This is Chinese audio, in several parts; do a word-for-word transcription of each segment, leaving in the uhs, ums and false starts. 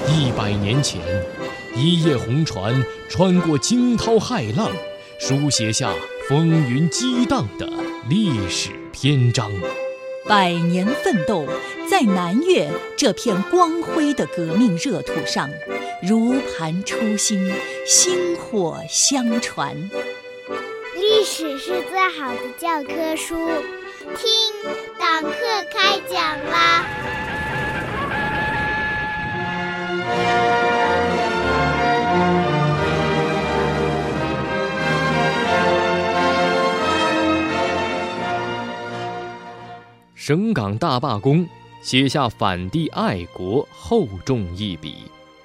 一百年前，一叶红船穿过惊涛骇浪，书写下风云激荡的历史篇章。 百年奋斗，在南岳这片光辉的革命热土上，如盘初心，薪火相传。 历史是最好的教科书，听，党课开讲啦！ 省港大罢工，写下反帝爱国厚重一笔。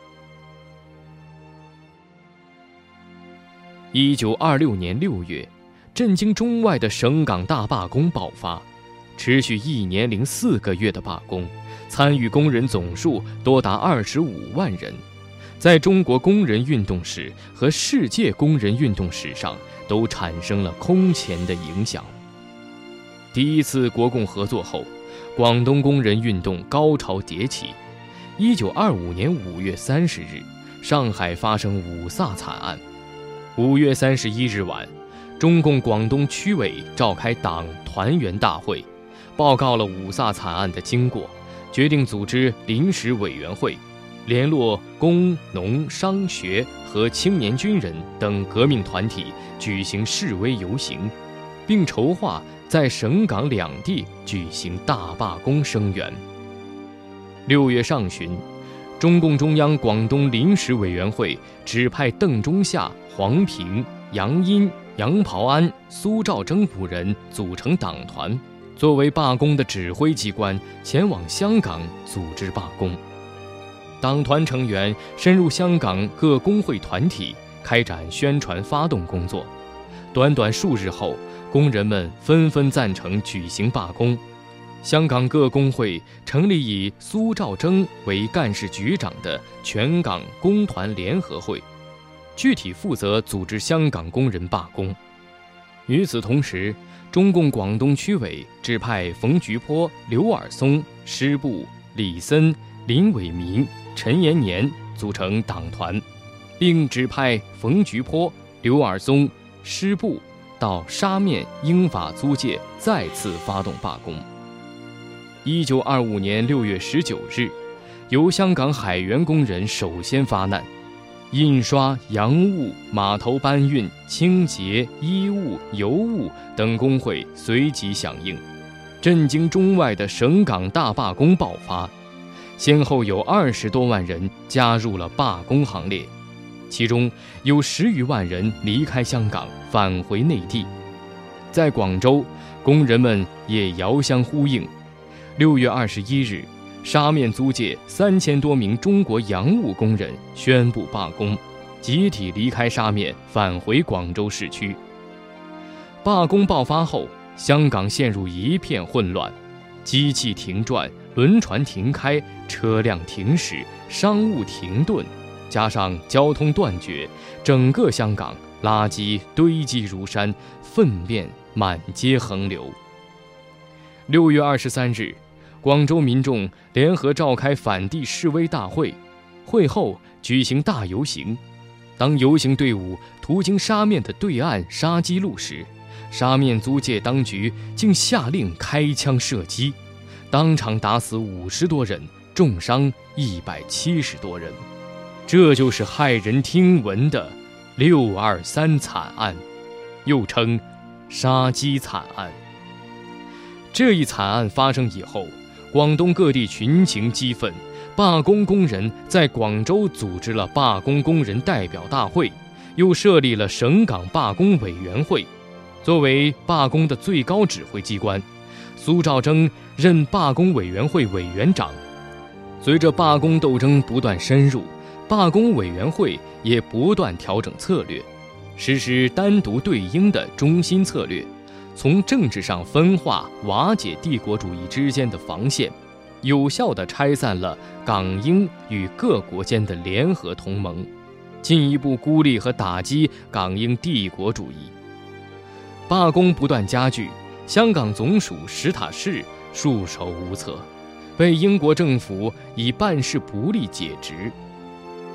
一九二六年六月，震惊中外的省港大罢工爆发，持续一年零四个月的罢工，参与工人总数多达二十五万人，在中国工人运动史和世界工人运动史上都产生了空前的影响。第一次国共合作后，广东工人运动高潮迭起。一九二五年五月三十日，上海发生五卅惨案。五月三十一日晚，中共广东区委召开党团员大会，报告了五卅惨案的经过，决定组织临时委员会，联络工农商学和青年军人等革命团体举行示威游行，并筹划在省港两地举行大罢工声援。六月上旬，中共中央广东临时委员会指派邓中夏、黄平、杨殷、杨袍安、苏兆征五人组成党团，作为罢工的指挥机关，前往香港组织罢工。党团成员深入香港各工会团体，开展宣传发动工作。短短数日后，工人们纷纷赞成举行罢工。香港各工会成立以苏兆征为干事局长的全港工团联合会，具体负责组织香港工人罢工。与此同时，中共广东区委指派冯菊坡、刘尔松、施布、李森、林伟民、陈延年组成党团，并指派冯菊坡、刘尔松、施布到沙面英法租界再次发动罢工。一九二五年六月十九日，由香港海员工人首先发难，印刷、洋务、码头搬运、清洁、衣物、邮务等工会随即响应，震惊中外的省港大罢工爆发，先后有二十多万人加入了罢工行列，其中有十余万人离开香港返回内地。在广州，工人们也遥相呼应。六月二十一日，沙面租界三千多名中国洋务工人宣布罢工，集体离开沙面返回广州市区。罢工爆发后，香港陷入一片混乱，机器停转，轮船停开，车辆停驶，商务停顿，加上交通断绝，整个香港垃圾堆积如山，粪便满街横流。六月二十三日，广州民众联合召开反帝示威大会，会后举行大游行。当游行队伍途经沙面的对岸沙基路时，沙面租界当局竟下令开枪射击，当场打死五十多人，重伤一百七十多人。这就是骇人听闻的六二三惨案，又称沙基惨案。这一惨案发生以后，广东各地群情激愤，罢工工人在广州组织了罢工工人代表大会，又设立了省港罢工委员会。作为罢工的最高指挥机关，苏兆征任罢工委员会委员长。随着罢工斗争不断深入，罢工委员会也不断调整策略，实施单独对应的中心策略，从政治上分化瓦解帝国主义之间的防线，有效地拆散了港英与各国间的联合同盟，进一步孤立和打击港英帝国主义。罢工不断加剧，香港总署史塔士束手无策，被英国政府以办事不力解职，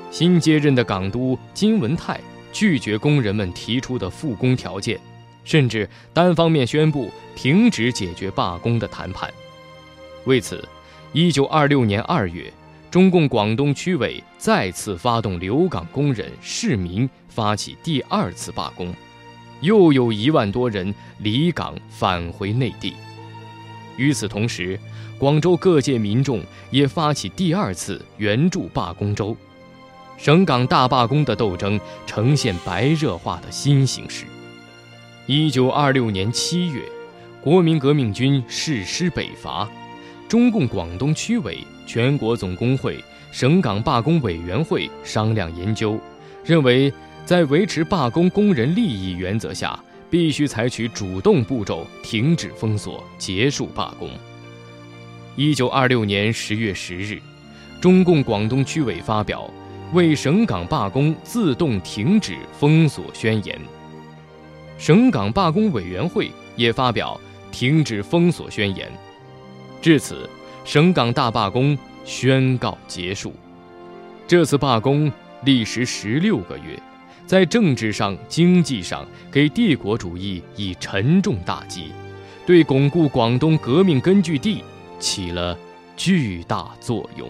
新接任的港督金文泰拒绝工人们提出的复工条件，甚至单方面宣布停止解决罢工的谈判。为此，一九二六年二月，中共广东区委再次发动留港工人、市民发起第二次罢工，又有一万多人离港返回内地。与此同时，广州各界民众也发起第二次援助罢工周，省港大罢工的斗争呈现白热化的新形势。一九二六年七月，国民革命军誓师北伐，中共广东区委、全国总工会、省港罢工委员会商量研究，认为在维持罢工工人利益原则下，必须采取主动步骤，停止封锁，结束罢工。一九二六年十月十日，中共广东区委发表为省港罢工自动停止封锁宣言，省港罢工委员会也发表停止封锁宣言。至此，省港大罢工宣告结束。这次罢工历时十六个月，在政治上、经济上给帝国主义以沉重打击，对巩固广东革命根据地起了巨大作用。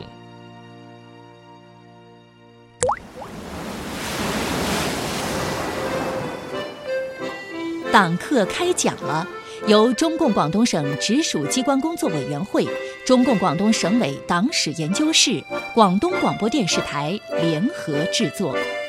党课开讲了，由中共广东省直属机关工作委员会、中共广东省委党史研究室、广东广播电视台联合制作。